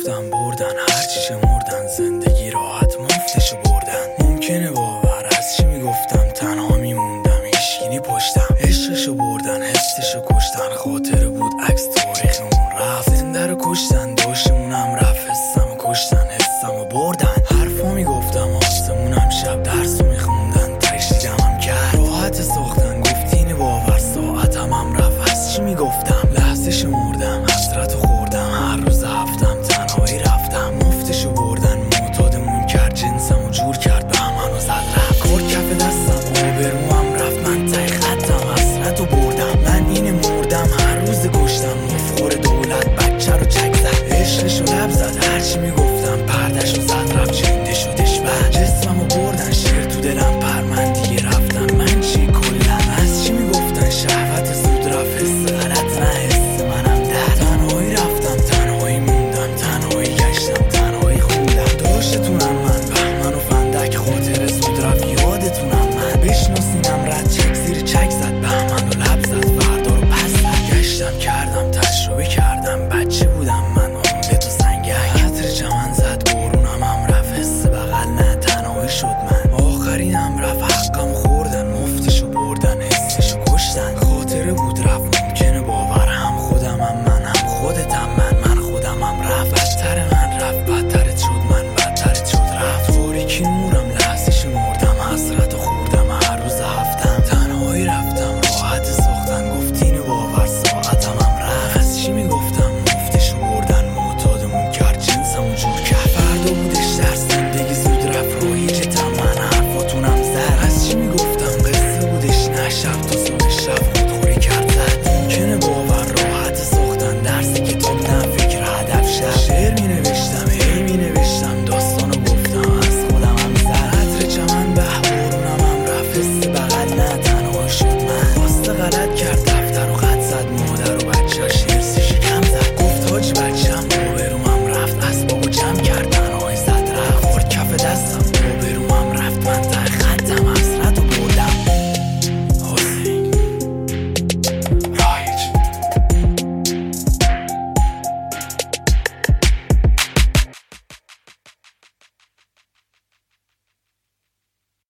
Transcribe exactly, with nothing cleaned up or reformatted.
گفتم بردن هرچی شمردن، زندگی راحت مفتشو بردن. ممکنه باور از چی میگفتم، تنها میموندم هیچکی پشتم. عشقشو بردن حسشو کشتن، خاطره بود عکس تاریخمون رفت. زنده رو کشتن داشتمونم رفت، حسمو کشتن حسمو بردن. حرفا میگفتم آسمونم شب درسو میخوندن، تشدیدمم کرد راحت ساختن. گفتین باور ساعتم هم رفت، از چی میگفتم لحظه شمردم. حسرتو خوردم هر روز هفتم، تنهایی رفتم مفتشو بردن. معتادمون کرد جنسمو جور کرد، به منو زد رفت. کار کف دستم آبروام رفت، من تای خطم حسرتو بردم. من اینه مردم هر روز کشتم، مفخور دولت بچه رو چک زد. عشقشو لب زد هرچی میگفتم، پردشو زد رفت جنده شدش بعد. جسممو بردن شیر تو دلم پر، من دیگه رفتم. من چی کلم از چی میگفتن، شهوت زود رفت حس غلط نه حس منم در. تنهایی رفتم تنهایی موندم، تنهایی گشتم تنهایی خوندم. داشتتونم من بهمن و فندک، خاطر زود رفت یادتونم من. بشناسینم رد چک زیر چک زد، بهمن و لب زد فردا رو پس زد. گشتم کردم تجربه کردم، بچه